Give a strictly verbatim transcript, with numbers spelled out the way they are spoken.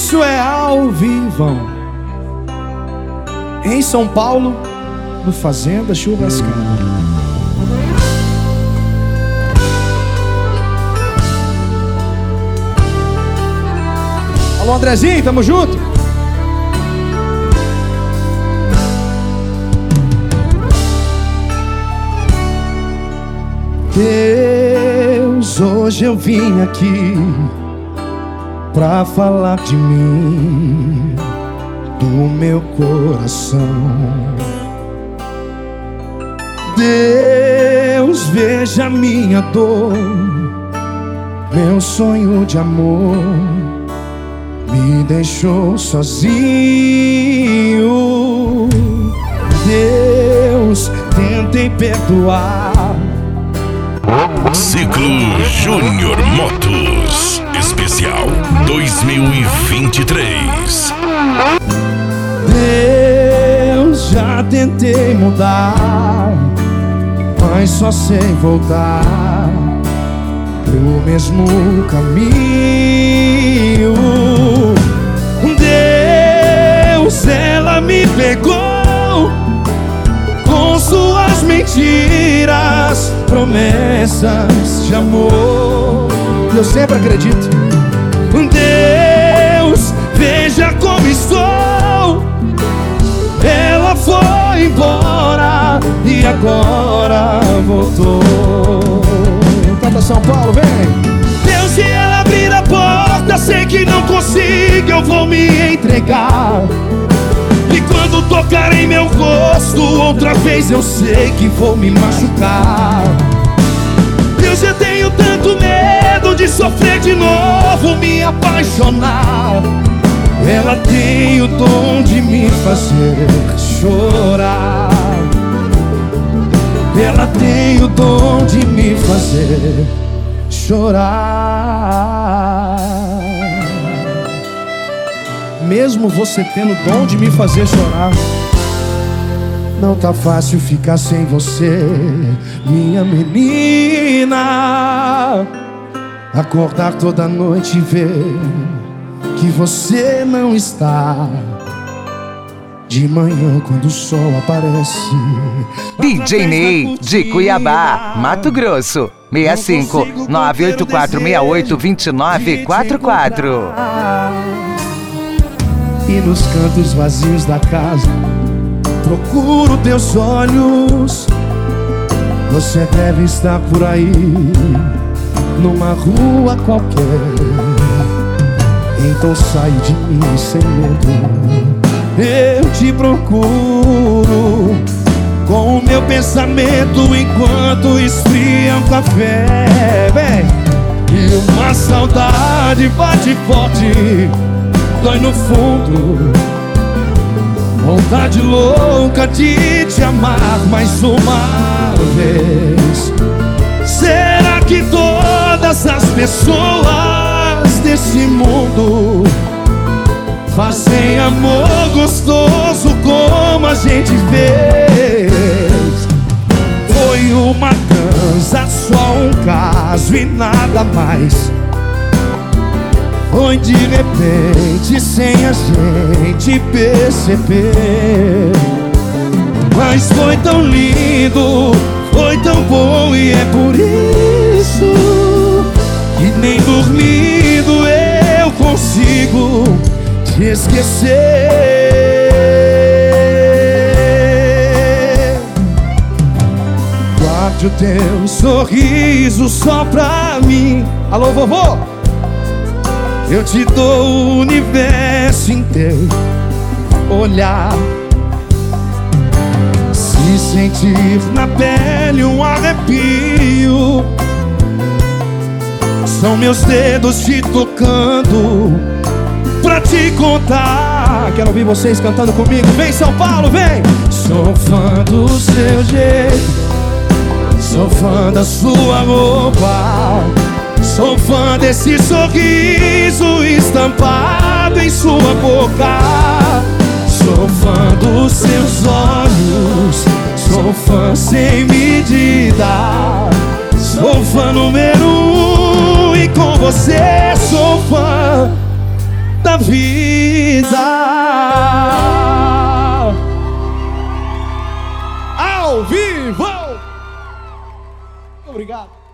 isso é ao vivão. Em São Paulo, no Fazenda Churrascada. Alô, Andrezinho, tamo junto? Deus, hoje eu vim aqui pra falar de mim, do meu coração. Deus, veja minha dor, meu sonho de amor me deixou sozinho. Deus, tentei perdoar. Ciclo Júnior Motos Especial dois mil e vinte e três. Deus, já tentei mudar, mas só sei voltar pro mesmo caminho. Deus, ela me pegou com suas mentiras, promessas de amor. Eu sempre acredito. Deus, veja como estou. Ela foi embora e agora voltou. Canta São Paulo, vem! Deus, se ela abrir a porta, sei que não consigo, eu vou me entregar. E quando tocar em meu rosto outra vez, eu sei que vou me machucar. Eu já tenho tanto medo de sofrer de novo, me apaixonar. Ela tem o dom de me fazer chorar. Ela tem o dom de me fazer chorar. Mesmo você tendo o dom de me fazer chorar, não tá fácil ficar sem você, minha menina. Acordar toda noite e ver que você não está. De manhã quando o sol aparece. D J Ney, de Cuiabá, Mato Grosso. seis cinco nove oito quatro seis oito dois nove quatro quatro. E nos cantos vazios da casa procuro teus olhos. Você deve estar por aí, numa rua qualquer. Então sai de mim sem medo. Eu te procuro com o meu pensamento enquanto esfria um café. Vem! E uma saudade bate forte, dói no fundo. Vontade louca de te amar mais uma vez. Será que todas as pessoas desse mundo fazem amor gostoso como a gente fez? Foi uma dança, só um caso e nada mais. Foi de repente, sem a gente perceber. Mas foi tão lindo, foi tão bom, e é por isso que nem dormindo eu consigo te esquecer. Guarde o teu sorriso só pra mim. Alô, vovô? Eu te dou o universo inteiro. Olhar, se sentir na pele um arrepio. São meus dedos te tocando pra te contar. Quero ouvir vocês cantando comigo. Vem São Paulo, vem! Sou fã do seu jeito, sou fã da sua roupa, sou fã desse sorriso estampado em sua boca. Sou fã dos seus olhos, sou fã sem medida. Sou fã número um, e com você sou fã da minha vida. Ao vivo! Obrigado.